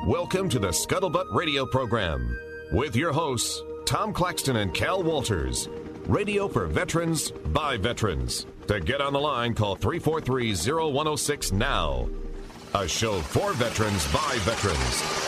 Welcome to the Scuttlebutt Radio Program with your hosts, Tom Claxton and Cal Walters. Radio for veterans, by veterans. To get on the line, call 343-0106 now. A show for veterans, by veterans.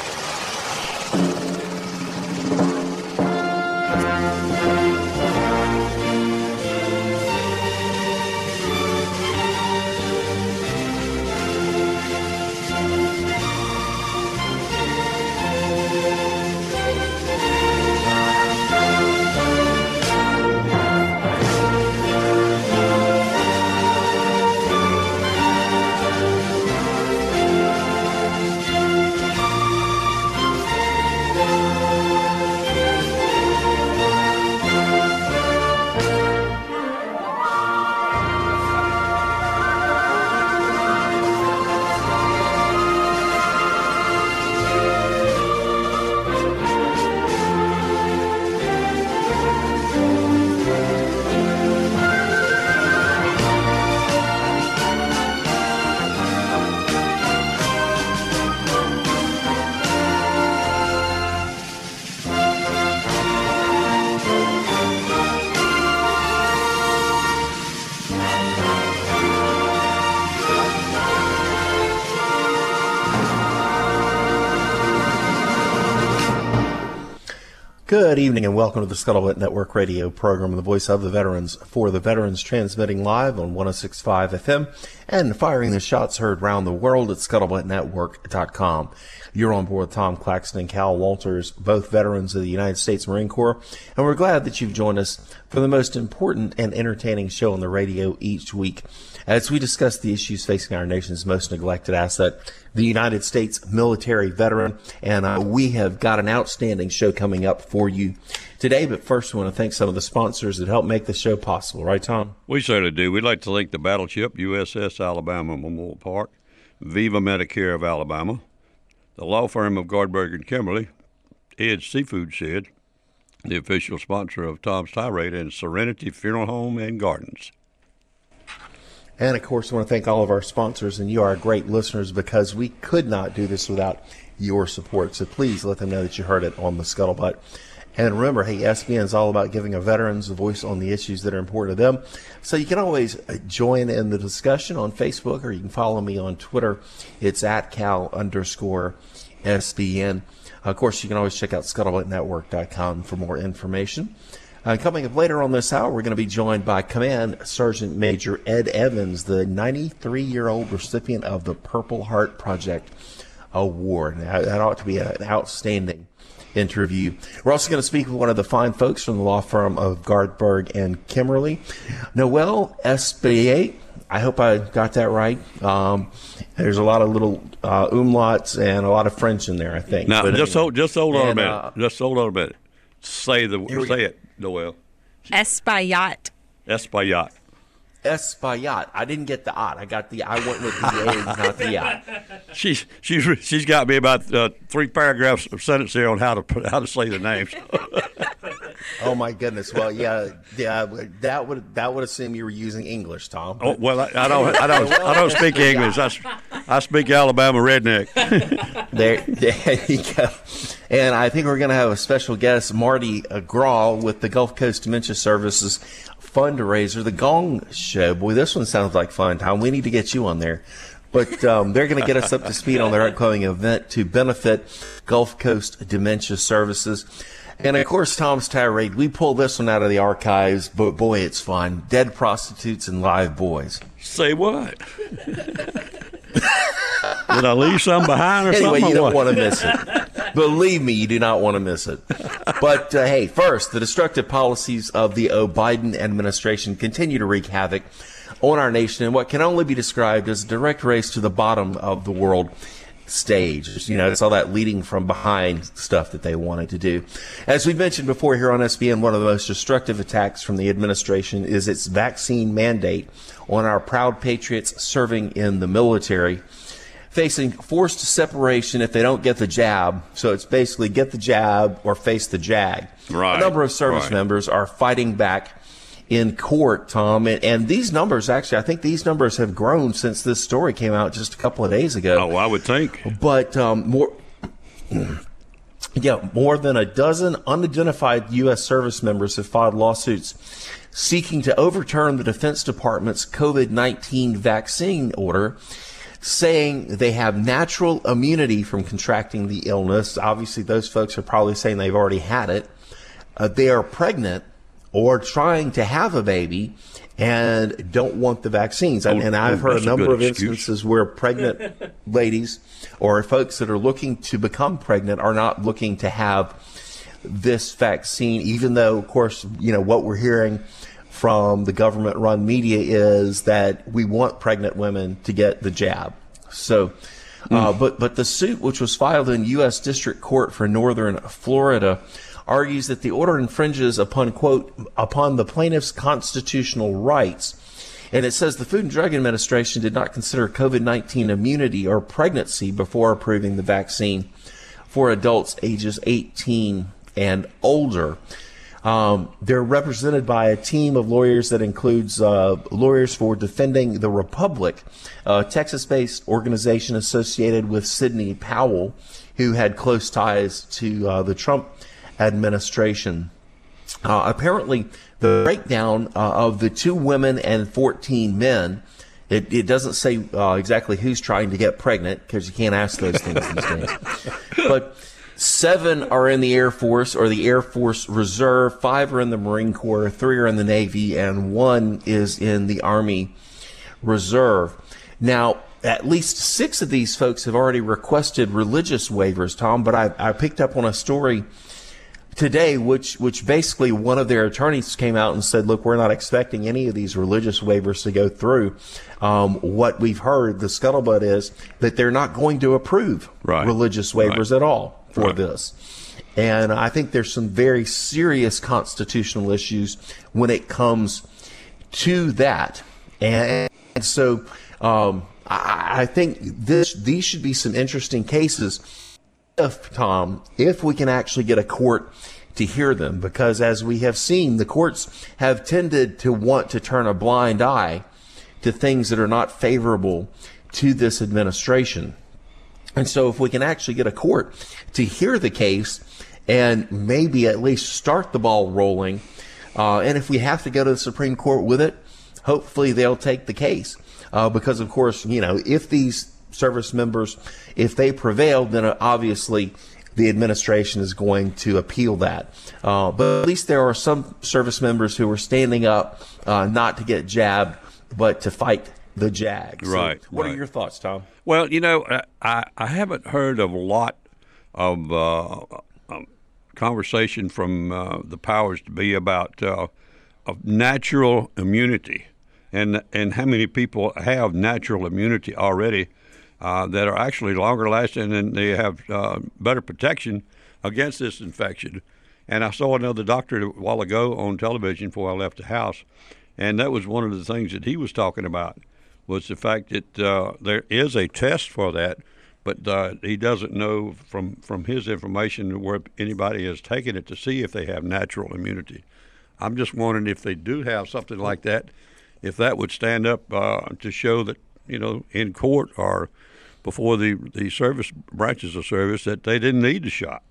Good evening and welcome to the Scuttlebutt Network radio program, the voice of the veterans, for the veterans, transmitting live on 106.5 FM and firing the shots heard around the world at scuttlebuttnetwork.com. You're on board with Tom Claxton and Cal Walters, both veterans of the United States Marine Corps, and we're glad that you've joined us for the most important and entertaining show on the radio each week as we discuss the issues facing our nation's most neglected asset, the United States military veteran, and we have got an outstanding show coming up for you today. But first, we want to thank some of the sponsors that help make the show possible. Right, Tom? We certainly do. We'd like to thank the battleship USS Alabama Memorial Park, Viva Medicare of Alabama, the law firm of Gardberg and Kimberly, Ed's Seafood Shed, the official sponsor of Tom's Tirade, and Serenity Funeral Home and Gardens. And, of course, I want to thank all of our sponsors, and you are great listeners because we could not do this without your support. So please let them know that you heard it on the Scuttlebutt. And remember, hey, SBN is all about giving our veterans a voice on the issues that are important to them. So you can always join in the discussion on Facebook, or you can follow me on Twitter. It's at @Cal_SBN. Of course, you can always check out scuttlebuttnetwork.com for more information. Coming up later on this hour, we're going to be joined by Command Sergeant Major Ed Evans, the 93-year-old recipient of the Purple Heart Project Award. That ought to be an outstanding interview. We're also going to speak with one of the fine folks from the law firm of Gardberg and Kimberly, Noel Espillet. I hope I got that right. There's a lot of little umlauts and a lot of French in there, I think. Now, just hold on a minute. Just hold on a minute. Say it, Noel. Espaillat. Espaillat. Espaillat. I didn't get the ot. I got the I went with the A, not the ot. She's got me about 3 paragraphs of sentence here on how to say the names. Oh my goodness! Well, yeah, that would assume you were using English, Tom. Oh well, I don't speak English. I speak Alabama redneck. There you go. And I think we're going to have a special guest, Marty Grawl, with the Gulf Coast Dementia Services fundraiser, the Gong Show. Boy, this one sounds like fun, Tom. We need to get you on there. But they're going to get us up to speed on their upcoming event to benefit Gulf Coast Dementia Services. And, of course, Tom's Tirade, we pulled this one out of the archives, but, boy, it's fun. Dead prostitutes and live boys. Say what? Did I leave something behind or something? Anyway, you don't want to miss it. Believe me, you do not want to miss it. But, hey, first, the destructive policies of the Biden administration continue to wreak havoc on our nation in what can only be described as a direct race to the bottom of the world stage. You know, it's all that leading from behind stuff that they wanted to do. As we've mentioned before here on SBN, one of the most destructive attacks from the administration is its vaccine mandate on our proud patriots serving in the military, facing forced separation if they don't get the jab. So it's basically get the jab or face the jag. Right. A number of service members are fighting back in court, Tom, and these numbers, actually, I think these numbers have grown since this story came out just a couple of days ago. Oh, I would think. But Yeah, more than a dozen unidentified U.S. service members have filed lawsuits seeking to overturn the Defense Department's COVID-19 vaccine order, saying they have natural immunity from contracting the illness. Obviously, those folks are probably saying they've already had it. They are pregnant or trying to have a baby and don't want the vaccines. And I've heard a number of instances where pregnant ladies or folks that are looking to become pregnant are not looking to have this vaccine, even though, of course, what we're hearing from the government-run media is that we want pregnant women to get the jab. So, but the suit, which was filed in U.S. District Court for Northern Florida, argues that the order infringes upon, quote, upon the plaintiff's constitutional rights. And it says the Food and Drug Administration did not consider COVID-19 immunity or pregnancy before approving the vaccine for adults ages 18 and older. They're represented by a team of lawyers that includes lawyers for Defending the Republic, a Texas-based organization associated with Sidney Powell, who had close ties to the Trump administration. Apparently, the breakdown of the 2 women and 14 men, it doesn't say exactly who's trying to get pregnant, because you can't ask those things these days. But 7 are in the Air Force or the Air Force Reserve, 5 are in the Marine Corps, 3 are in the Navy, and 1 is in the Army Reserve. Now, at least 6 of these folks have already requested religious waivers, Tom, but I picked up on a story today, which basically one of their attorneys came out and said, look, we're not expecting any of these religious waivers to go through. What we've heard, the scuttlebutt is that they're not going to approve religious waivers at all for this. And I think there's some very serious constitutional issues when it comes to that. And so I think these should be some interesting cases if we can actually get a court to hear them, because as we have seen, the courts have tended to want to turn a blind eye to things that are not favorable to this administration. And so if we can actually get a court to hear the case and maybe at least start the ball rolling, and if we have to go to the Supreme Court with it, hopefully they'll take the case. Because, of course, if these service members, if they prevail, then obviously the administration is going to appeal that. But at least there are some service members who are standing up not to get jabbed, but to fight the JAG. So what are your thoughts, Tom? Well, I haven't heard of a lot of conversation from the powers to be about of natural immunity and how many people have natural immunity already that are actually longer lasting and they have better protection against this infection. And I saw another doctor a while ago on television before I left the house, and that was one of the things that he was talking about, was the fact that there is a test for that, but he doesn't know from his information where anybody has taken it to see if they have natural immunity. I'm just wondering if they do have something like that, if that would stand up to show that, in court or before the service branches of service, that they didn't need the shot,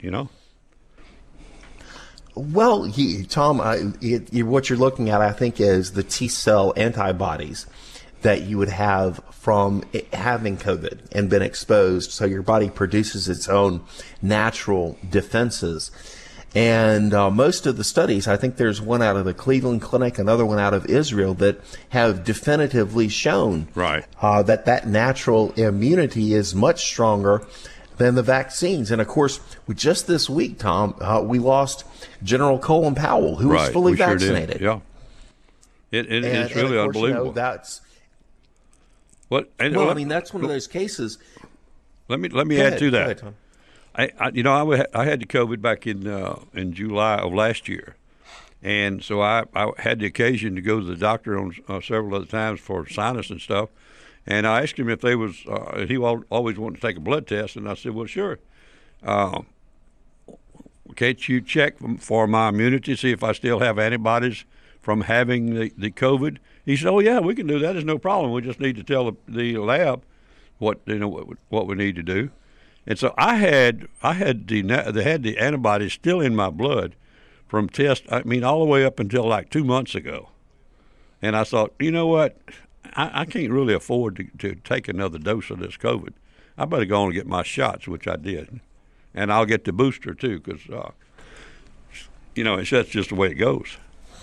Well, Tom, what you're looking at, I think, is the T-cell antibodies that you would have from having COVID and been exposed. So your body produces its own natural defenses. And most of the studies, I think there's one out of the Cleveland Clinic, another one out of Israel, that have definitively shown that natural immunity is much stronger than the vaccines. And of course, just this week, Tom, we lost General Colin Powell, who was fully vaccinated. Sure did. Yeah, it's really unbelievable. That's what. I mean, that's one of those cases. Let me add to that. Go ahead, Tom. I had the COVID back in July of last year, and so I had the occasion to go to the doctor on several other times for sinus and stuff. And I asked him if they was he always wanted to take a blood test, and I said, well, sure. Can't you check for my immunity, see if I still have antibodies from having the COVID? He said, oh yeah, we can do that. There's no problem. We just need to tell the lab what we need to do. And so I had the antibodies still in my blood from all the way up until like 2 months ago. And I thought, you know what, I can't really afford to take another dose of this COVID. I better go on and get my shots, which I did. And I'll get the booster too, because, that's just the way it goes.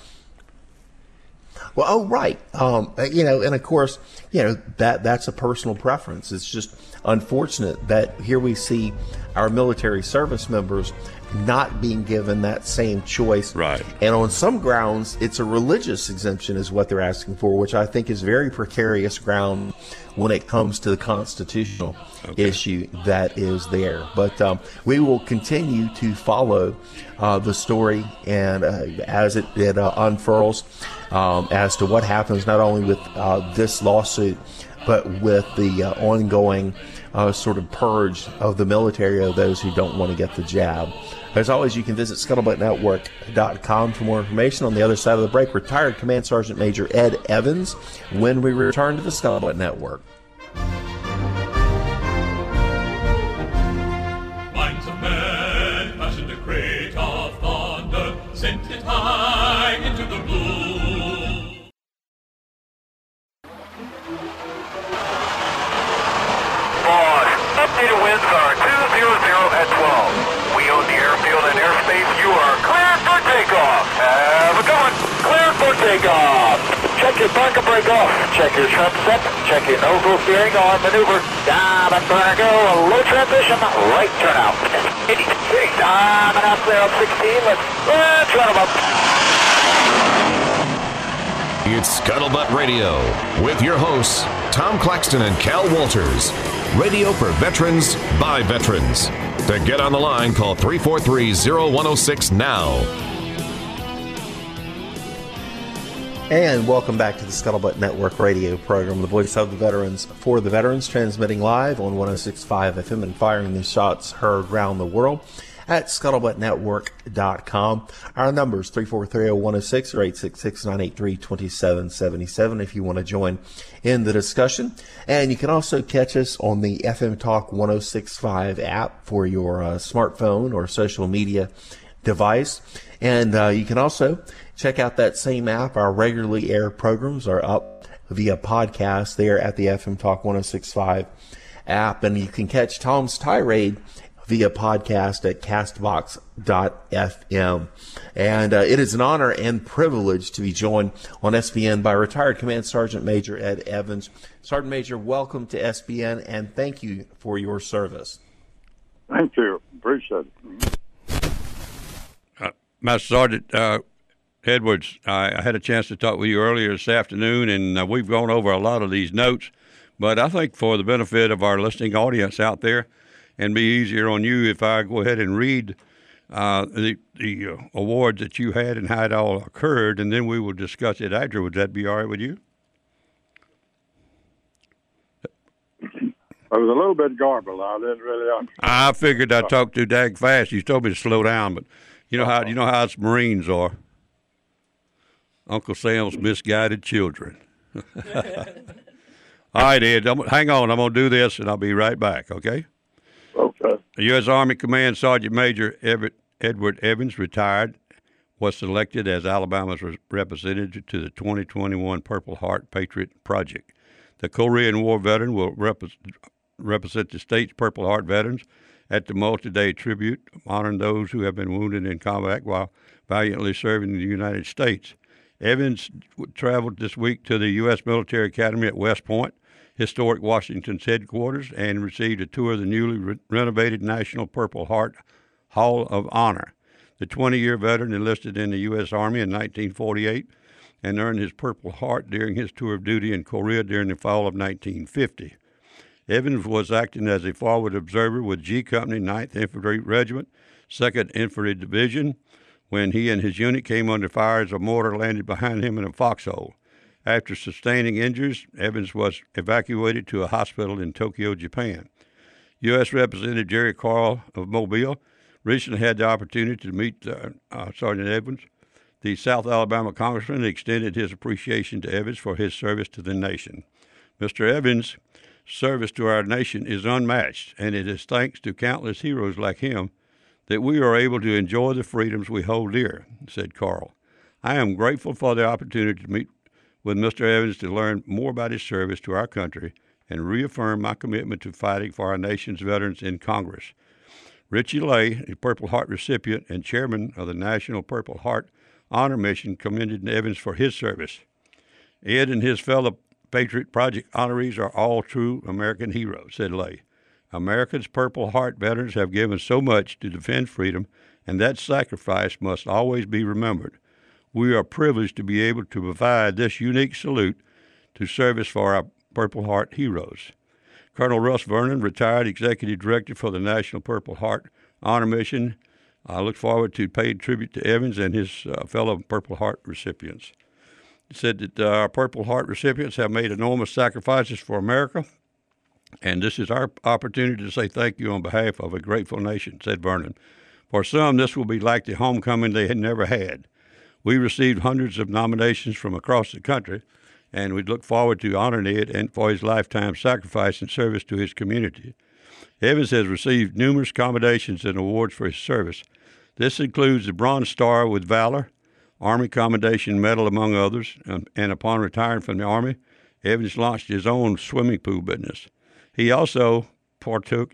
Well, right. And of course, that's a personal preference. It's just unfortunate that here we see our military service members not being given that same choice. Right. And on some grounds, it's a religious exemption is what they're asking for, which I think is very precarious ground when it comes to the constitutional issue that is there. But we will continue to follow the story and as it unfurls as to what happens not only with this lawsuit, but with the ongoing sort of purge of the military of those who don't want to get the jab. As always, you can visit ScuttlebuttNetwork.com for more information. On the other side of the break, retired Command Sergeant Major Ed Evans when we return to the Scuttlebutt Network. Minds of men passed in the crate of thunder, sent it high into the blue. Boss, updated winds are 200 at 12. We own the airfield and airspace. You are cleared for takeoff. Have a good one. Cleared for takeoff. Check your bunker brake off. Check your trim set. Check your nozzle steering on maneuver. Down and burner go. Low transition. Right turn out. 86. And out clear up 16. Let's run them up. It's Scuttlebutt Radio with your hosts, Tom Claxton and Cal Walters. Radio for veterans, by veterans. To get on the line, call 343-0106 now. And welcome back to the Scuttlebutt Network radio program, the voice of the veterans for the veterans, transmitting live on 106.5 FM and firing the shots heard around the world at ScuttlebuttNetwork.com. Our number is 343-0106 or 866-983-2777 if you want to join in the discussion. And you can also catch us on the FM Talk 106.5 app for your smartphone or social media device. And you can also check out that same app. Our regularly aired programs are up via podcast there at the FM Talk 106.5 app. And you can catch Tom's tirade via podcast at castbox.fm. And it is an honor and privilege to be joined on SBN by retired Command Sergeant Major Ed Evans. Sergeant Major, welcome to SBN, and thank you for your service. Thank you. Appreciate it. Master Sergeant Edwards, I had a chance to talk with you earlier this afternoon, and we've gone over a lot of these notes, but I think for the benefit of our listening audience out there, and be easier on you if I go ahead and read the awards that you had and how it all occurred, and then we will discuss it after. Would that be all right with you? I was a little bit garbled. I didn't really understand. I figured I talked too dang fast. You told me to slow down, but you know how us Marines are. Uncle Sam's misguided children. All right, Ed, hang on. I'm going to do this, and I'll be right back, okay? Okay. U.S. Army Command Sergeant Major Edward Evans, retired, was selected as Alabama's representative to the 2021 Purple Heart Patriot Project. The Korean War veteran will represent the state's Purple Heart veterans at the multi-day tribute, honoring those who have been wounded in combat while valiantly serving in the United States. Evans traveled this week to the U.S. Military Academy at West Point, historic Washington's headquarters, and received a tour of the newly renovated National Purple Heart Hall of Honor. The 20-year veteran enlisted in the U.S. Army in 1948 and earned his Purple Heart during his tour of duty in Korea during the fall of 1950. Evans was acting as a forward observer with G Company, 9th Infantry Regiment, 2nd Infantry Division, when he and his unit came under fire as a mortar landed behind him in a foxhole. After sustaining injuries, Evans was evacuated to a hospital in Tokyo, Japan. U.S. Representative Jerry Carl of Mobile recently had the opportunity to meet Sergeant Evans. The South Alabama congressman extended his appreciation to Evans for his service to the nation. Mr. Evans service to our nation is unmatched, and it is thanks to countless heroes like him that we are able to enjoy the freedoms we hold dear, said Carl. I am grateful for the opportunity to meet with Mr. Evans to learn more about his service to our country and reaffirm my commitment to fighting for our nation's veterans in Congress. Richie Lay, a Purple Heart recipient and chairman of the National Purple Heart Honor Mission, commended Evans for his service. Ed and his fellow Patriot Project honorees are all true American heroes, said Lay. America's Purple Heart veterans have given so much to defend freedom, and that sacrifice must always be remembered. We are privileged to be able to provide this unique salute to service for our Purple Heart heroes. Colonel Russ Vernon, retired Executive Director for the National Purple Heart Honor Mission, I look forward to paying tribute to Evans and his fellow Purple Heart recipients. He said that our Purple Heart recipients have made enormous sacrifices for America, and this is our opportunity to say thank you on behalf of a grateful nation, said Vernon. For some, this will be like the homecoming they had never had. We received hundreds of nominations from across the country, and we look forward to honoring Ed and for his lifetime sacrifice and service to his community. Evans has received numerous commendations and awards for his service. This includes the Bronze Star with Valor, Army Commendation Medal, among others, and upon retiring from the Army, Evans launched his own swimming pool business. He also partook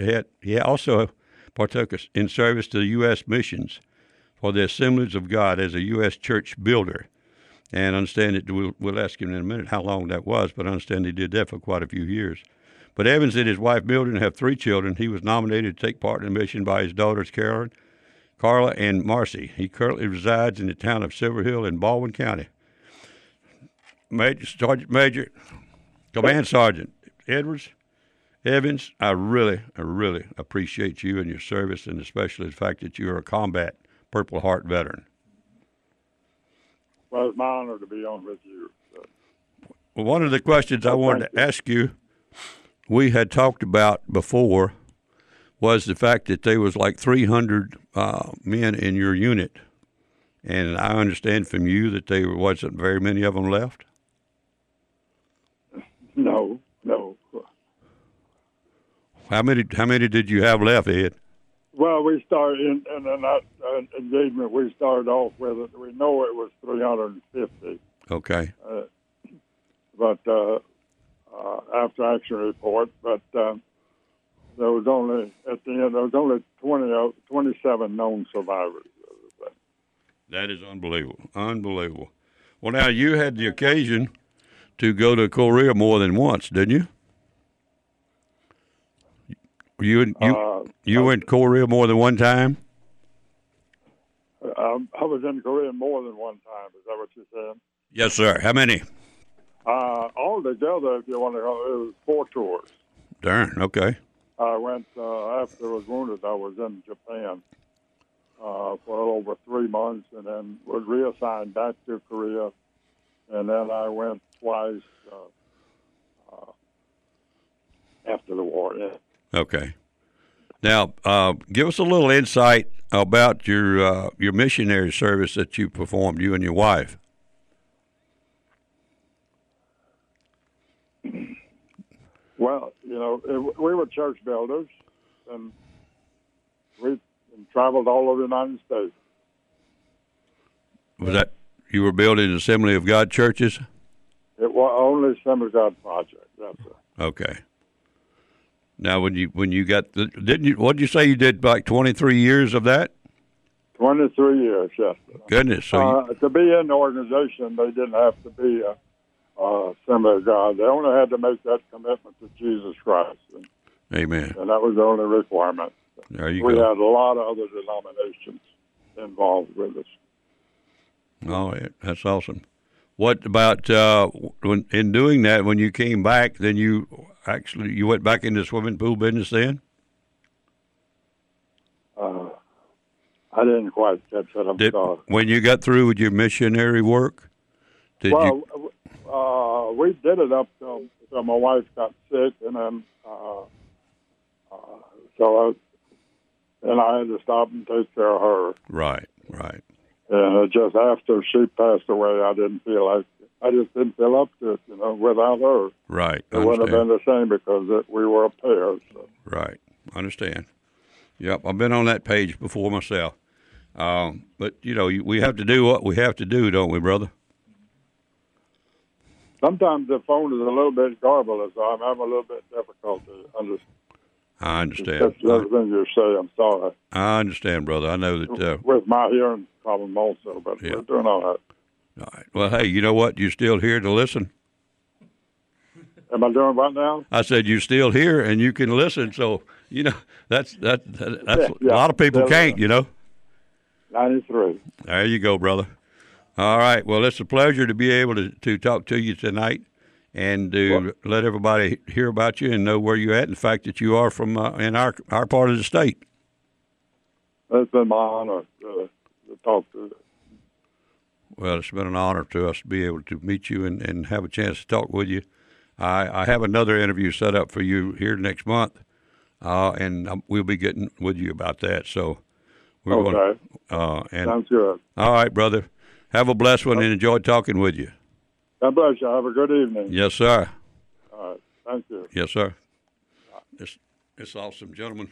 in service to the U.S. missions for the Assemblies of God as a U.S. church builder. And understand that we'll ask him in a minute how long that was, but I understand he did that for quite a few years. But Evans and his wife Mildred have 3 children. He was nominated to take part in the mission by his daughters Carla, and Marcy. He currently resides in the town of Silver Hill in Baldwin County. Command Sergeant Evans, I really appreciate you and your service, and especially the fact that you're a combat Purple Heart veteran. Well, it's my honor to be on with you. Well, one of the questions I wanted to ask you, we had talked about before, was the fact that there was like 300 men in your unit, and I understand from you that there wasn't very many of them left. No. How many did you have left, Ed? Well, we started in that engagement. We started off with it. We know it was 350. Okay. But after action report, but there was only at the end there was only 27 known survivors. That is unbelievable. Well, now you had the occasion to go to Korea more than once, didn't you? You went to Korea more than one time? I was in Korea more than one time. Is that what you said? Yes, sir. How many? All together, if you want to go, it was 4 tours. Darn, okay. I went, after I was wounded, I was in Japan for over 3 months, and then was reassigned back to Korea, and then I went twice after the war. Yeah. Okay. Now, give us a little insight about your missionary service that you performed, you and your wife. Well, we were church builders, and we traveled all over the United States. Was that you were building Assembly of God churches? It was only Assembly of God project. That's it. Okay. Now, when you got what did you say you did, like 23 years of that? 23 years, yes. Goodness. So to be in the organization, they didn't have to be Assembly of God. They only had to make that commitment to Jesus Christ. Amen. And that was the only requirement. There you we go. had a lot of other denominations involved with us. Oh, that's awesome. What about in doing that, when you came back, then you went back into the swimming pool business then? I didn't quite catch that. I'm sorry. When you got through with your missionary work, we did it up till my wife got sick, and then I had to stop and take care of her. Right. And just after she passed away, I didn't feel like I just didn't feel up to it, without her. Right. It wouldn't have been the same because we were a pair. So. Right. Understand. Yep. I've been on that page before myself. But, we have to do what we have to do, don't we, brother? Sometimes the phone is a little bit garbled, so I'm having a little bit difficult to understand. I understand. That's everything you say. I'm sorry. I understand, brother. I know that. With my hearing problem also, but we're doing all right. All right. Well, hey, you know what? You're still here to listen. Am I doing right now? I said you're still here and you can listen. So that's a lot of people can't. 93. There you go, brother. All right. Well, it's a pleasure to be able to talk to you tonight and to let everybody hear about you and know where you're at and the fact that you are from in our part of the state. It's been my honor to talk to you. Well, it's been an honor to us to be able to meet you and have a chance to talk with you. I have another interview set up for you here next month, and we'll be getting with you about that. So we're going to. Sounds good. All right, brother. Have a blessed one and enjoy talking with you. God bless you. Have a good evening. Yes, sir. All right. Thank you. Yes, sir. This awesome gentleman,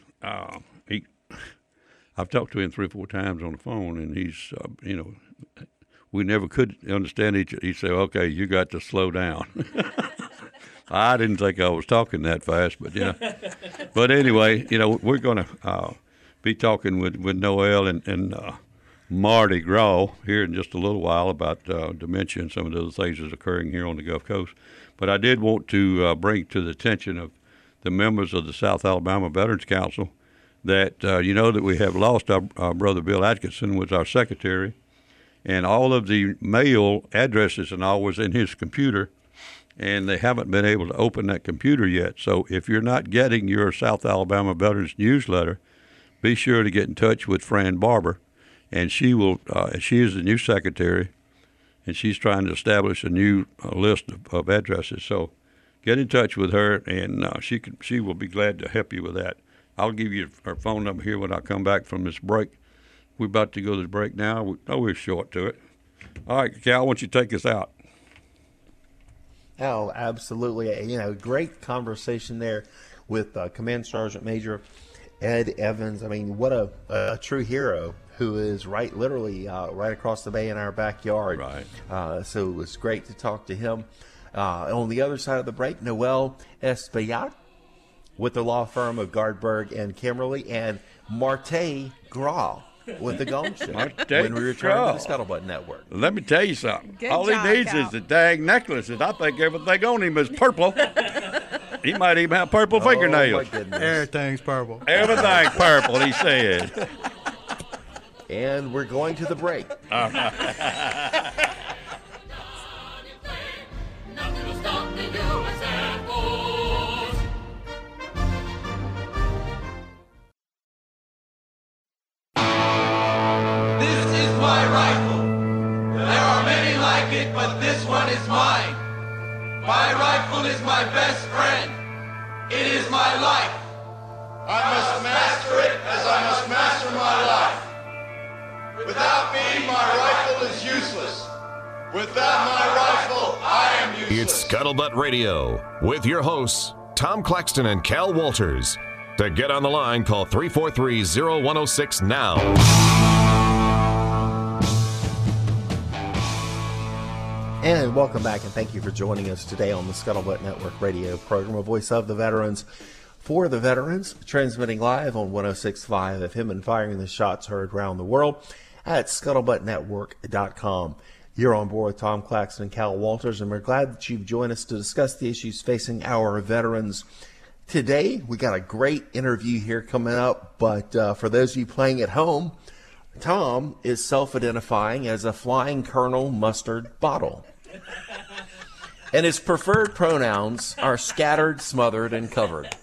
I've talked to him 3 or 4 times on the phone, and he's, we never could understand each other. He'd say, okay, you got to slow down. I didn't think I was talking that fast, but, But anyway, we're going to be talking with Noel and Mardi Gras here in just a little while about dementia and some of the other things that's occurring here on the Gulf Coast. But I did want to bring to the attention of the members of the South Alabama Veterans Council that that we have lost our brother Bill Atkinson, was our secretary, and all of the mail addresses and all was in his computer, and they haven't been able to open that computer yet. So if you're not getting your South Alabama Veterans newsletter, be sure to get in touch with Fran Barber, and she will. She is the new secretary, and she's trying to establish a new list of addresses. So get in touch with her, and she will be glad to help you with that. I'll give you her phone number here when I come back from this break. We're about to go to the break now. We're short to it. All right, Cal, why don't you take us out? Oh, absolutely. Great conversation there with Command Sergeant Major Ed Evans. I mean, what a true hero who is literally right across the bay in our backyard. Right. So it was great to talk to him. On the other side of the break, Noel Espaillat with the law firm of Gardberg and Kimberly, and Marti Gras with the Gong Show when we return to the Scuttlebutt Network. Let me tell you something. Good All job, he needs Cal. is the dang necklace, and I think everything on him is purple. He might even have purple fingernails. My goodness. Everything's purple. Everything's purple, he said. And we're going to the break. Nothing will stop the U.S. Air Force. This is my rifle. There are many like it, but this one is mine. My rifle is my best friend. It is my life. I must master it as I must master my life. Without me, my rifle is useless. Without my rifle, I am useless. It's Scuttlebutt Radio with your hosts, Tom Claxton and Cal Walters. To get on the line, call 343-0106 now. And welcome back, and thank you for joining us today on the Scuttlebutt Network radio program, a voice of the veterans for the veterans, transmitting live on 106.5 FM and firing the shots heard around the world at scuttlebuttnetwork.com. You're on board with Tom Claxton and Cal Walters, and we're glad that you've joined us to discuss the issues facing our veterans. Today, we got a great interview here coming up, but for those of you playing at home, Tom is self-identifying as a Flying Colonel Mustard Bottle. And his preferred pronouns are scattered, smothered, and covered.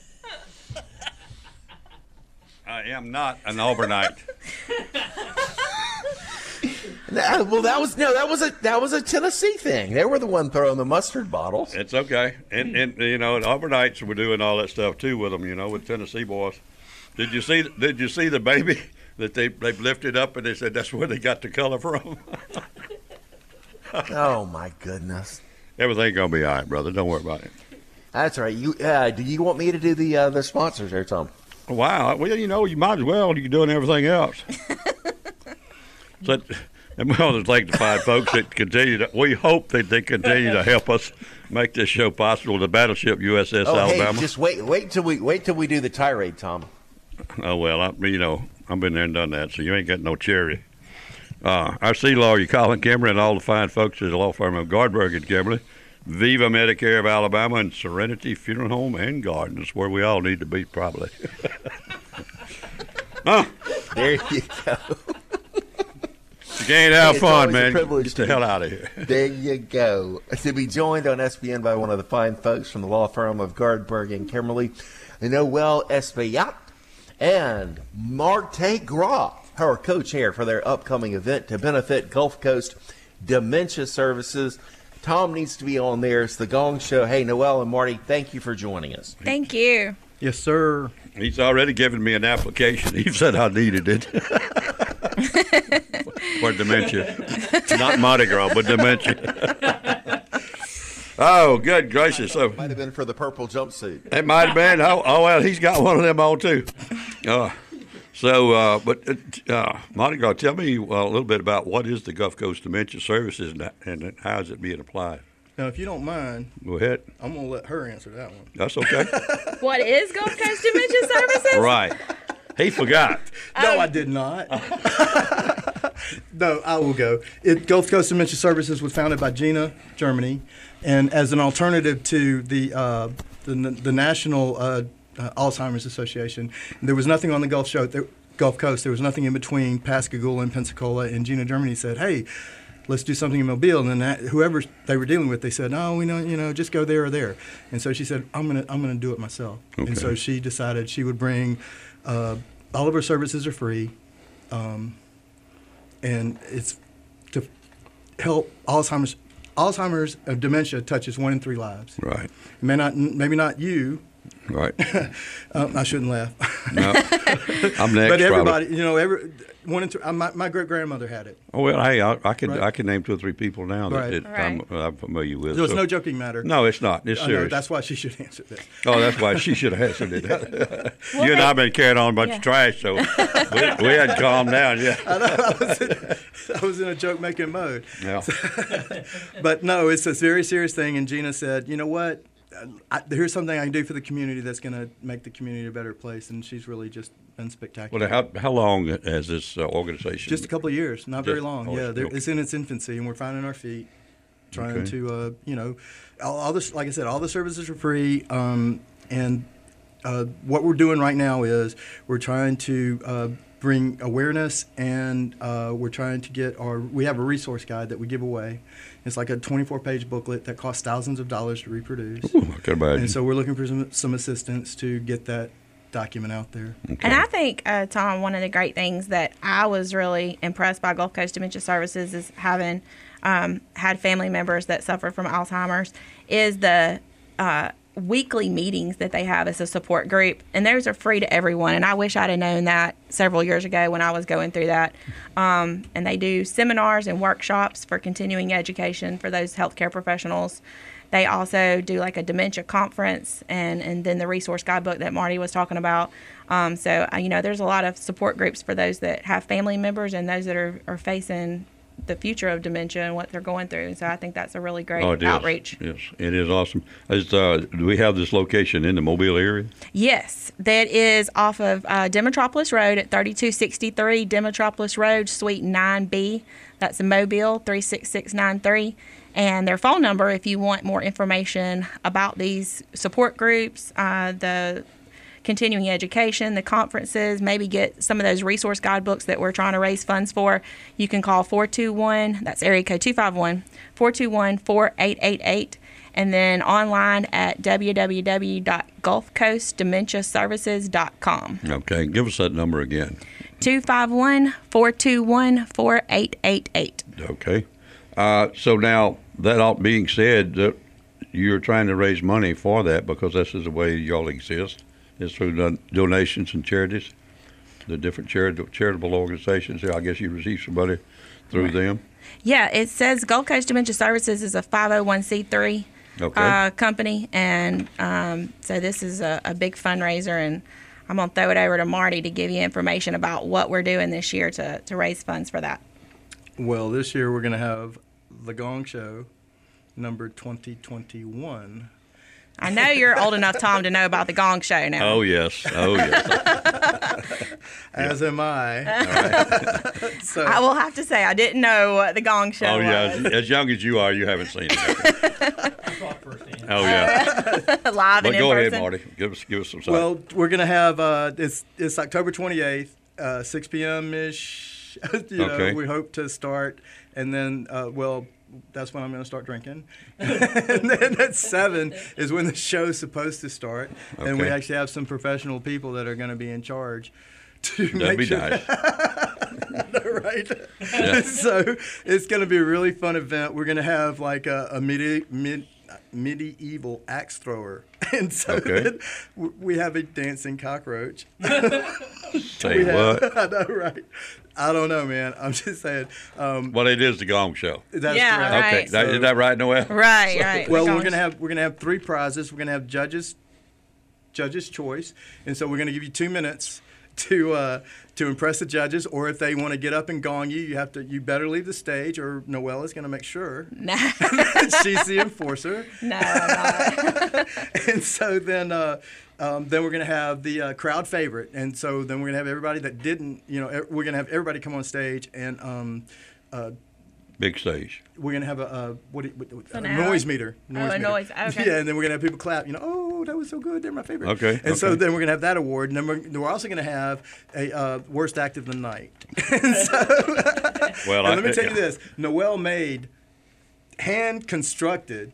I am not an overnight. Well, that was a Tennessee thing. They were the one throwing the mustard bottles. It's okay. And the overnights were doing all that stuff too with them, with Tennessee boys. Did you see the baby that they lifted up and they said that's where they got the color from? Oh, my goodness. Everything's going to be all right, brother. Don't worry about it. That's right. Do you want me to do the sponsors there, Tom? Wow. Well, you might as well. You're doing everything else. And we always like to find folks that we hope that they continue to help us make this show possible. The battleship USS Alabama. Hey, just wait till we do the tirade, Tom. Oh, well, I've been there and done that, so you ain't got no cherry. Our sea lawyer, Colin Kimberly, and all the fine folks at the law firm of Gardberg and Kimberly, Viva Medicare of Alabama, and Serenity Funeral Home and Gardens, where we all need to be, probably. There you go. You can't have fun, man. Get the hell out of here. There you go. To be joined on SBN by one of the fine folks from the law firm of Gardberg and Kimberly, Noel Espaillat and Marte Groff, her co-chair for their upcoming event to benefit Gulf Coast Dementia Services. Tom needs to be on there. It's the Gong Show. Hey, Noel and Marty, thank you for joining us. Thank you. Yes, sir. He's already given me an application. He said I needed it. For dementia. Not Mardi Gras, but dementia. Oh, good gracious. Might have been for the purple jumpsuit. It might have been. Oh, well, he's got one of them on, too. Mardi Gras, tell me a little bit about what is the Gulf Coast Dementia Services and how is it being applied? Now, if you don't mind, go ahead. I'm going to let her answer that one. That's okay. What is Gulf Coast Dementia Services? Right. He forgot. No, I did not. No, I will go. Gulf Coast Dementia Services was founded by Gina, Germany, and as an alternative to the National Alzheimer's Association. There was nothing on the Gulf Coast. There was nothing in between Pascagoula and Pensacola, and Gina, Germany said, hey, let's do something in Mobile. And then whoever they were dealing with, they said, no, we know, just go there or there. And so she said, I'm gonna do it myself. Okay. And so she decided she would bring all of her services are free, and it's to help Alzheimer's dementia touches 1 in 3 lives. Right. Maybe not you. Right. I shouldn't laugh. No, I'm next. But everybody, probably. 1 in 3. My great grandmother had it. Oh well, hey, I can name 2 or 3 people now that I'm familiar with. So it's no joking matter. No, it's not. It's serious. That's why she should answer this. Oh, that's why she should have answered it. You and I have been carrying on a bunch of trash, so we had to calm down. Yeah. I was in a joke making mode. Yeah. But no, it's a very serious thing. And Gina said, you know what? Here's something I can do for the community that's going to make the community a better place, and she's really just been spectacular. Well, how long has this organization? Just a couple of years, not very long. It's in its infancy, and we're finding our feet, trying to, all this. Like I said, all the services are free, and what we're doing right now is we're trying to bring awareness, and we're trying to we have a resource guide that we give away. It's like a 24-page booklet that costs thousands of dollars to reproduce. Ooh, I can imagine. And so we're looking for some assistance to get that document out there. Okay. And I think, Tom, one of the great things that I was really impressed by Gulf Coast Dementia Services is having had family members that suffer from Alzheimer's is the weekly meetings that they have as a support group, and those are free to everyone. And I wish I'd have known that several years ago when I was going through that. And they do seminars and workshops for continuing education for those healthcare professionals. They also do like a dementia conference and then the resource guidebook that Marty was talking about. So there's a lot of support groups for those that have family members and those that are facing the future of dementia and what they're going through. So I think that's a really great outreach. Yes, it is awesome. Do we have this location in the Mobile area? Yes, that is off of Demetropolis Road at 3263 Demetropolis Road, Suite 9B. That's in Mobile, 36693. And their phone number, if you want more information about these support groups, the continuing education, the conferences, maybe get some of those resource guidebooks that we're trying to raise funds for, you can call 421, that's area code 251-421-4888, and then online at www.gulfcoastdementiaservices.com. Okay, give us that number again. 251-421-4888. Okay. So now, that all being said, you're trying to raise money for that because this is the way y'all exist. Is through donations and charities, the different charitable organizations. I guess you receive some money through them? Yeah, it says Gulf Coast Dementia Services is a 501c3 company, and so this is a big fundraiser, and I'm going to throw it over to Marty to give you information about what we're doing this year to raise funds for that. Well, this year we're going to have the Gong Show, number 2021. I know you're old enough, Tom, to know about the Gong Show now. Oh, yes. As am I. Right. So, I will have to say, I didn't know what the Gong Show was. Oh, yeah. As young as you are, you haven't seen it. Oh, yeah. Live and in go person. ahead, Marty. Give us some sight. well, we're going to have, it's October 28th, 6 p.m.-ish. Okay. We hope to start, and then, that's when I'm going to start drinking. And then at 7 is when the show's supposed to start. Okay. And we actually have some professional people that are going to be in charge to That'd make be sure. nice. Right? Yeah. So it's going to be a really fun event. We're going to have like a medieval axe thrower. And so then we have a dancing cockroach. Say what? I know, right? I don't know, man. I'm just saying. Well, it is the Gong Show. That's Yeah, correct. right. Okay, is that right, Noel? Right. Well, The we're Gong gonna have 3 prizes. We're gonna have judges' choice, and so we're gonna give you 2 minutes to impress the judges. Or if they want to get up and gong you, you better leave the stage, or Noelle is gonna make sure that she's the enforcer. No, I'm not. And so then we're going to have the crowd favorite. And so then we're going to have everybody that didn't, we're going to have everybody come on stage and Big stage. we're going to have a Finale. noise meter. A noise, okay. Yeah, and then we're going to have people clap, oh, that was so good. They're my favorite. Okay, And so okay. then we're going to have that award. And then we're also going to have a worst act of the night. And so, Well, and let me tell you this. Noelle made hand-constructed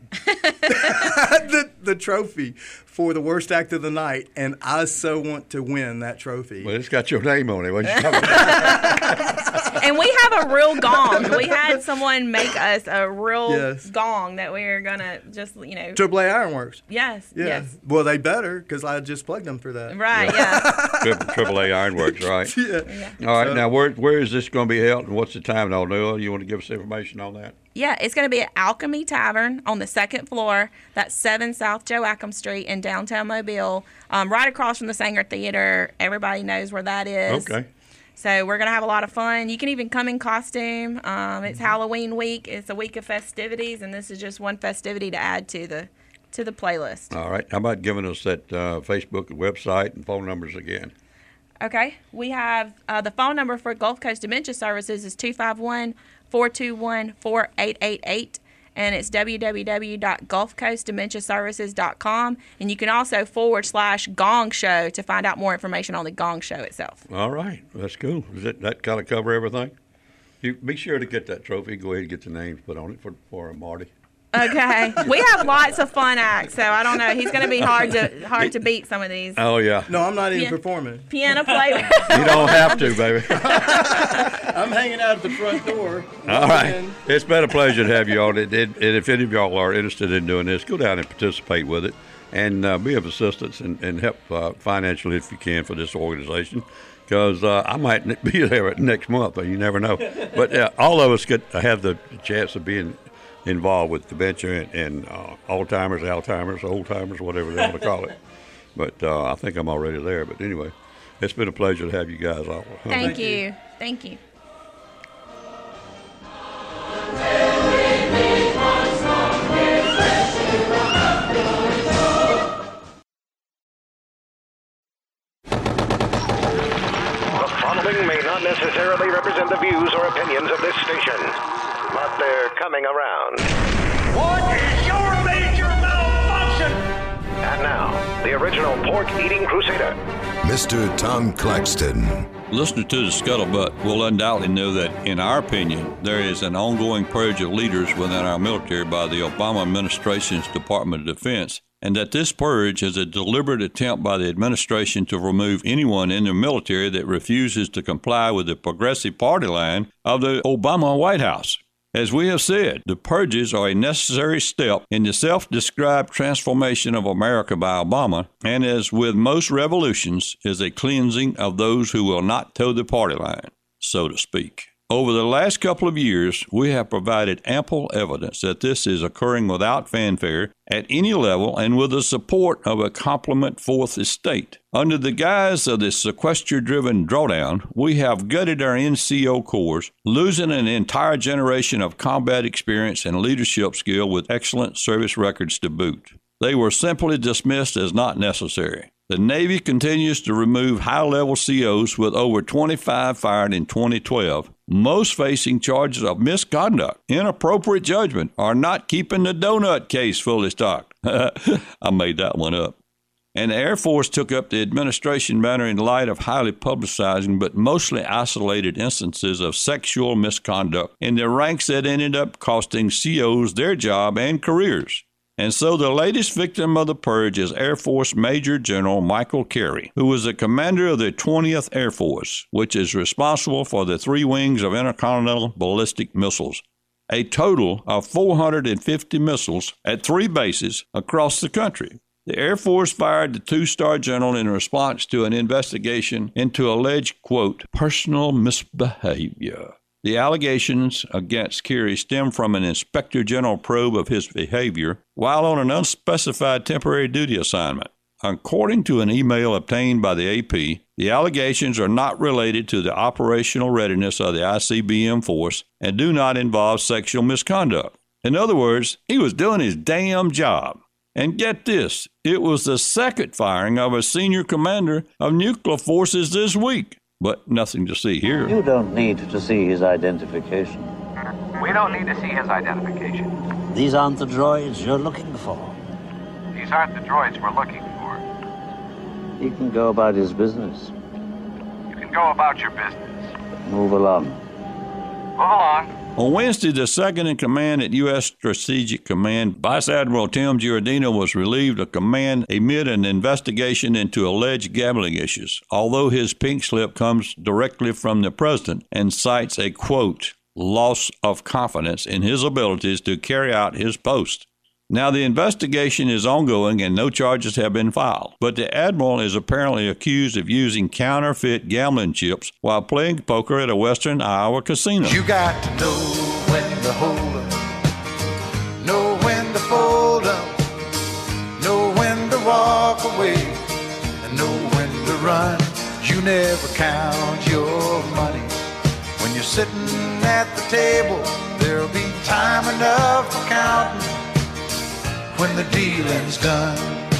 the trophy for the worst act of the night, and I so want to win that trophy. Well, it's got your name on it. What you talking about? And we have a real gong. We had someone make us a real Yes. gong that we're going to just, AAA Ironworks. Yes. Well, they better, because I just plugged them for that. Right, yeah. AAA Ironworks, right? Yeah. All right. So- Now, where is this going to be held, and what's the time? Now, Noel, you want to give us information on that? Yeah, it's going to be at Alchemy Tavern on the 2nd floor. That's 7 South Joachim Street in downtown Mobile, right across from the Sanger Theater. Everybody knows where that is. Okay. So we're going to have a lot of fun. You can even come in costume. It's Halloween week. It's a week of festivities, and this is just one festivity to add to the playlist. All right. How about giving us that Facebook and website and phone numbers again? Okay. We have the phone number for Gulf Coast Dementia Services is 251-421-4888. And it's www.gulfcoastdementiaservices.com. And you can also /Gong Show to find out more information on the Gong Show itself. All right. That's cool. Does that kind of cover everything? You be sure to get that trophy. Go ahead and get the names put on it for Marty. Okay. We have lots of fun acts, so I don't know. He's going to be hard to beat some of these. Oh, yeah. No, I'm not even performing. Piano player. You don't have to, baby. I'm hanging out at the front door. All right. It's been a pleasure to have you on. And if any of y'all are interested in doing this, go down and participate with it and be of assistance and help financially if you can for this organization. Because I might be there next month, but you never know. But all of us get to have the chance of being involved with dementia and Alzheimer's, old-timers, whatever they want to call it. But I think I'm already there. But anyway, it's been a pleasure to have you guys on. Thank you. Thank you. The following may not necessarily represent the views or opinions of this station, but they're coming around. What is your major malfunction? And now, the original pork-eating crusader, Mr. Tom Claxton. Listener to the Scuttlebutt will undoubtedly know that, in our opinion, there is an ongoing purge of leaders within our military by the Obama administration's Department of Defense, and that this purge is a deliberate attempt by the administration to remove anyone in the military that refuses to comply with the progressive party line of the Obama White House. As we have said, the purges are a necessary step in the self-described transformation of America by Obama, and as with most revolutions, is a cleansing of those who will not toe the party line, so to speak. Over the last couple of years, we have provided ample evidence that this is occurring without fanfare at any level and with the support of a competent fourth estate. Under the guise of this sequester-driven drawdown, we have gutted our NCO corps, losing an entire generation of combat experience and leadership skill with excellent service records to boot. They were simply dismissed as not necessary. The Navy continues to remove high-level COs with over 25 fired in 2012, most facing charges of misconduct, inappropriate judgment, or not keeping the donut case fully stocked. I made that one up. And the Air Force took up the administration matter in light of highly publicizing but mostly isolated instances of sexual misconduct in their ranks that ended up costing COs their job and careers. And so the latest victim of the purge is Air Force Major General Michael Carey, who was the commander of the 20th Air Force, which is responsible for the 3 wings of intercontinental ballistic missiles, a total of 450 missiles at 3 bases across the country. The Air Force fired the 2-star general in response to an investigation into alleged, quote, personal misbehavior. The allegations against Carey stem from an Inspector General probe of his behavior while on an unspecified temporary duty assignment. According to an email obtained by the AP, the allegations are not related to the operational readiness of the ICBM force and do not involve sexual misconduct. In other words, he was doing his damn job. And get this, it was the second firing of a senior commander of nuclear forces this week. But nothing to see here. You don't need to see his identification. We don't need to see his identification. These aren't the droids you're looking for. These aren't the droids we're looking for. He can go about his business. You can go about your business. Move along. Move along. On Wednesday, the second-in-command at U.S. Strategic Command, Vice Admiral Tim Giordino, was relieved of command amid an investigation into alleged gambling issues, although his pink slip comes directly from the president and cites a, quote, loss of confidence in his abilities to carry out his post. Now, the investigation is ongoing and no charges have been filed, but the admiral is apparently accused of using counterfeit gambling chips while playing poker at a western Iowa casino. You got to know when to hold up, know when to fold up, know when to walk away, and know when to run. You never count your money. When you're sitting at the table, there'll be time enough for counting when the dealing's done.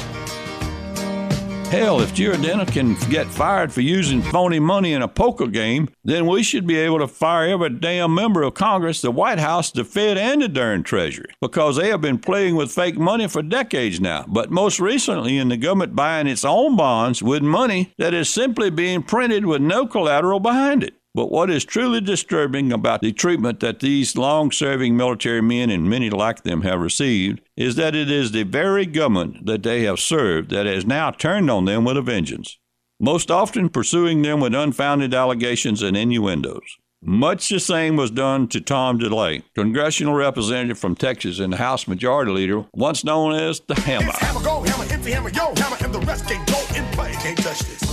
Hell, if Giordano can get fired for using phony money in a poker game, then we should be able to fire every damn member of Congress, the White House, the Fed, and the darn Treasury, because they have been playing with fake money for decades now, but most recently in the government buying its own bonds with money that is simply being printed with no collateral behind it. But what is truly disturbing about the treatment that these long-serving military men and many like them have received is that it is the very government that they have served that has now turned on them with a vengeance, most often pursuing them with unfounded allegations and innuendos. Much the same was done to Tom DeLay, congressional representative from Texas and the House Majority Leader, once known as the Hammer. It's hammer, go, hammer, empty hammer, yo, hammer, and the rest can't go in play. Can't touch this.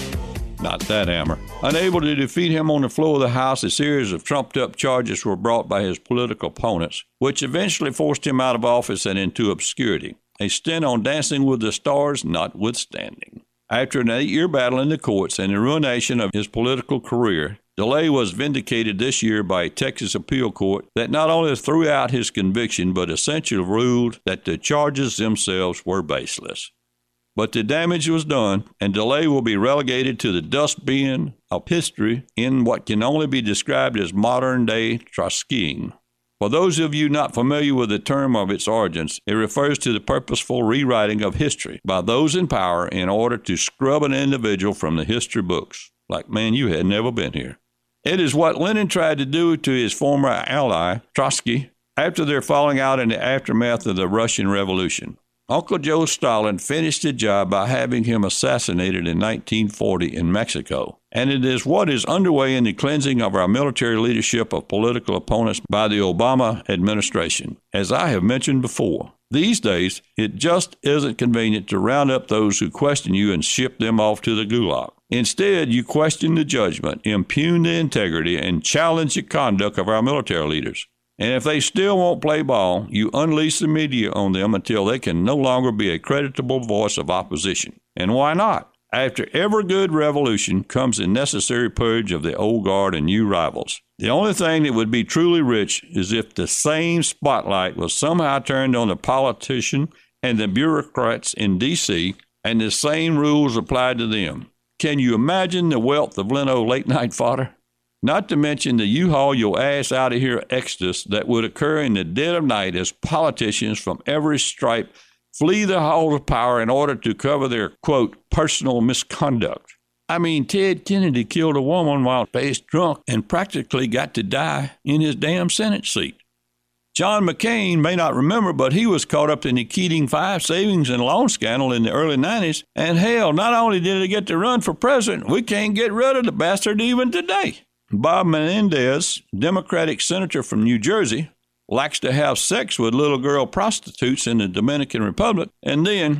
Not that Hammer. Unable to defeat him on the floor of the House, a series of trumped-up charges were brought by his political opponents, which eventually forced him out of office and into obscurity, a stint on Dancing with the Stars notwithstanding. After an 8-year battle in the courts and the ruination of his political career, DeLay was vindicated this year by a Texas appeal court that not only threw out his conviction, but essentially ruled that the charges themselves were baseless. But the damage was done, and DeLay will be relegated to the dustbin of history in what can only be described as modern-day Trotskying. For those of you not familiar with the term or its origins, it refers to the purposeful rewriting of history by those in power in order to scrub an individual from the history books. Like, man, you had never been here. It is what Lenin tried to do to his former ally, Trotsky, after their falling out in the aftermath of the Russian Revolution. Uncle Joe Stalin finished the job by having him assassinated in 1940 in Mexico, and it is what is underway in the cleansing of our military leadership of political opponents by the Obama administration. As I have mentioned before, these days, it just isn't convenient to round up those who question you and ship them off to the gulag. Instead, you question the judgment, impugn the integrity, and challenge the conduct of our military leaders. And if they still won't play ball, you unleash the media on them until they can no longer be a creditable voice of opposition. And why not? After every good revolution comes the necessary purge of the old guard and new rivals. The only thing that would be truly rich is if the same spotlight was somehow turned on the politician and the bureaucrats in D.C., and the same rules applied to them. Can you imagine the wealth of Leno late-night fodder? Not to mention the U-Haul your ass out of here exodus that would occur in the dead of night as politicians from every stripe flee the halls of power in order to cover their, quote, personal misconduct. I mean, Ted Kennedy killed a woman while paced drunk and practically got to die in his damn Senate seat. John McCain may not remember, but he was caught up in the Keating 5 savings and loan scandal in the early 90s. And hell, not only did he get to run for president, we can't get rid of the bastard even today. Bob Menendez, Democratic senator from New Jersey, likes to have sex with little girl prostitutes in the Dominican Republic and then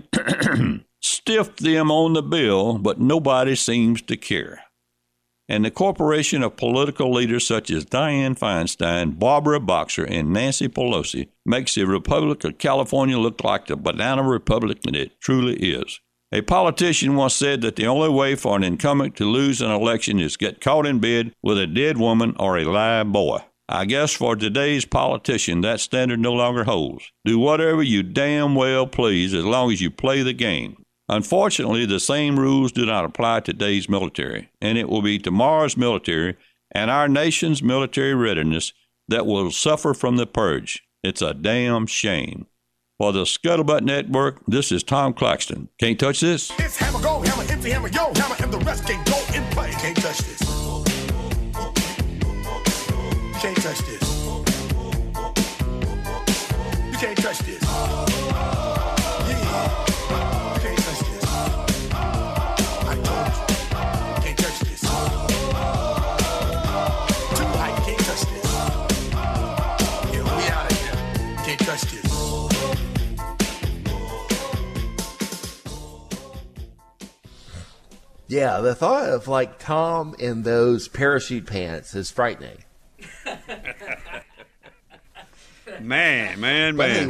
stiff them on the bill, but nobody seems to care. And the corporation of political leaders such as Dianne Feinstein, Barbara Boxer, and Nancy Pelosi makes the Republic of California look like the banana republic that it truly is. A politician once said that the only way for an incumbent to lose an election is get caught in bed with a dead woman or a live boy. I guess for today's politician, that standard no longer holds. Do whatever you damn well please as long as you play the game. Unfortunately, the same rules do not apply to today's military, and it will be tomorrow's military and our nation's military readiness that will suffer from the purge. It's a damn shame. For the Scuttlebutt Network, this is Tom Claxton. Can't touch this. It's hammer, go, hammer, empty hammer, yo, hammer, and the rest can go in play. Can't touch this. You can't touch this. You can't touch this. Yeah, the thought of like Tom in those parachute pants is frightening. Man. Hey,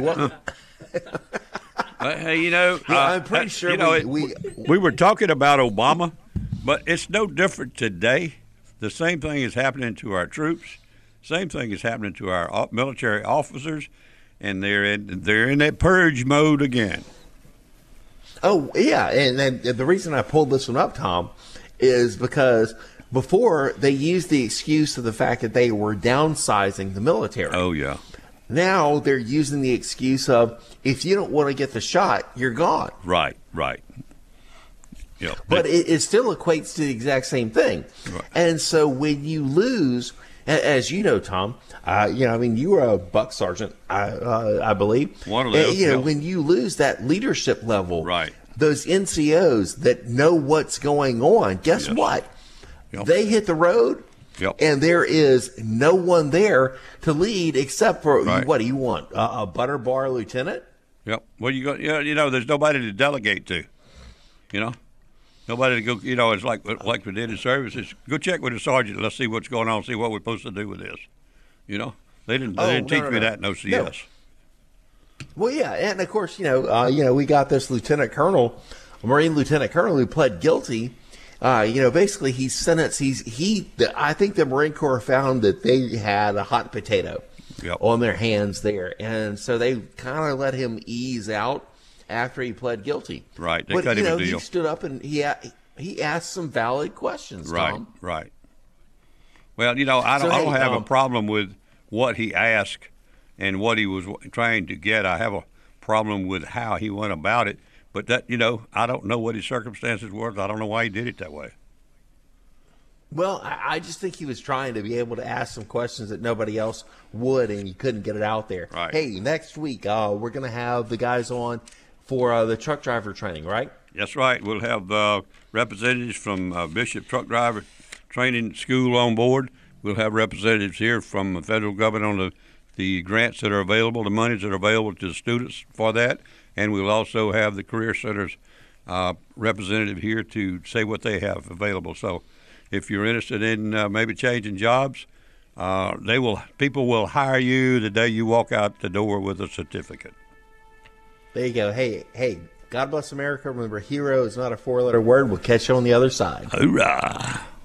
Hey, you know, I'm pretty sure we were talking about Obama, but it's no different today. The same thing is happening to our troops. Same thing is happening to our military officers, and they're in that purge mode again. Oh, yeah, and the reason I pulled this one up, Tom, is because before they used the excuse of the fact that they were downsizing the military. Oh, yeah. Now they're using the excuse of, if you don't want to get the shot, you're gone. Right. Yep. But it still equates to the exact same thing. Right. And so when you lose, as you know, Tom, you were a buck sergeant, I believe. One of those. When you lose that leadership level, right, those NCOs that know what's going on, guess what? Yep. They hit the road, and there is no one there to lead except for, what do you want, a butter bar lieutenant? Yep. Well, there's nobody to delegate to, Nobody to go, it's like we did in services. Go check with the sergeant. Let's see what's going on, see what we're supposed to do with this. They didn't teach me that in OCS. No. Well, yeah, and of course, we got this lieutenant colonel, a Marine lieutenant colonel who pled guilty. Basically he's sentenced. I think the Marine Corps found that they had a hot potato on their hands there, and so they kind of let him ease out after he pled guilty. Right. They cut him a deal. He stood up and he asked some valid questions, Tom. Right. Well, I don't have a problem with what he asked and what he was trying to get. I have a problem with how he went about it. But that, I don't know what his circumstances were. I don't know why he did it that way. Well, I just think he was trying to be able to ask some questions that nobody else would, and you couldn't get it out there. Right. Hey, next week we're going to have the guys on for the truck driver training, right? That's right. We'll have representatives from Bishop Truck Driver Training School on board. We'll have representatives here from the federal government on the grants that are available, the monies that are available to the students for that. And we'll also have the Career Center's representative here to say what they have available. So if you're interested in maybe changing jobs, people will hire you the day you walk out the door with a certificate. There you go. Hey, God bless America. Remember, hero is not a 4-letter word. We'll catch you on the other side. Hoorah!